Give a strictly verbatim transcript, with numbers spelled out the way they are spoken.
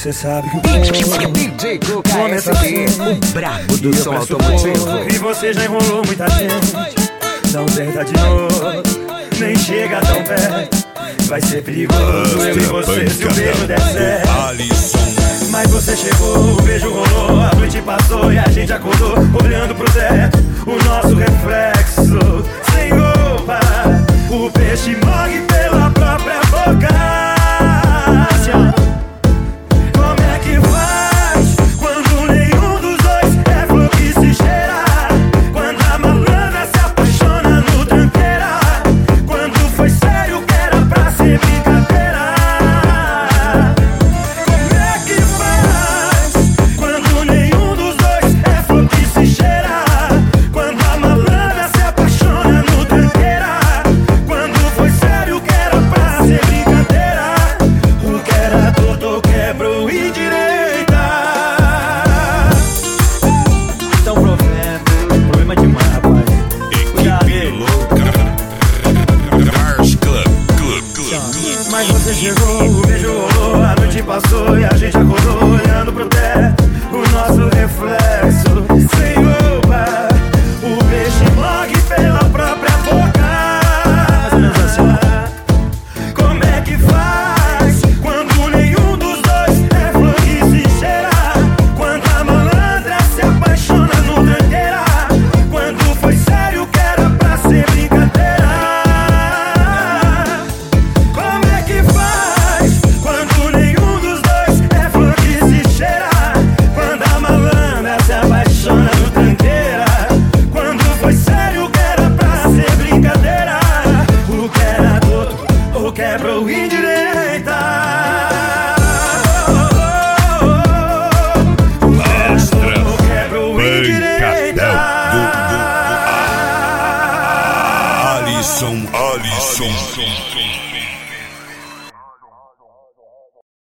Cê sabe que o fogo D J Coca começa S P, assim. o brabo do E eu som peço automotivo. pouco, e você já enrolou muita gente. Não tenta de novo, nem chega tão perto. Vai ser perigoso eu e você se o beijo der certo. Mas você chegou, o beijo rolou, a noite passou e a gente acordou olhando pro teto, o nosso reflexo sem roupa. O peixe morre pela própria boca. Como é que faz quando nenhum dos dois é flor que se cheira? Quando a malandra se apaixona no tranqueira? Quando foi sério que era pra ser brincadeira? Como é que faz quando nenhum dos dois é flor que se cheira? Quando a malandra se apaixona no tranqueira? Quando foi sério que era pra ser brincadeira? O que era torto quebrou e direita. Isso é um problema, problema demais, rapaz. Cuidado dele. Mas você chegou, o beijo rolou, a noite passou e a gente acordou olhando pro teto, o nosso reflexo sem roupa. O peixe morre pela própria boca. Mais ou menos assim. Como é que faz quando nenhum dos dois é flor que se cheira? Quando a malandra se apaixona no tranqueira? Quando foi sério que era pra ser brincadeira? Como é que faz quando nenhum dos dois é flor que se cheira? Quando a malandra se apaixona no tranqueira? Quando foi sério que era pra ser brincadeira? O que era torto ou quebrou em direita? O que era torto ou quebrou em direita? Alisson, Alisson.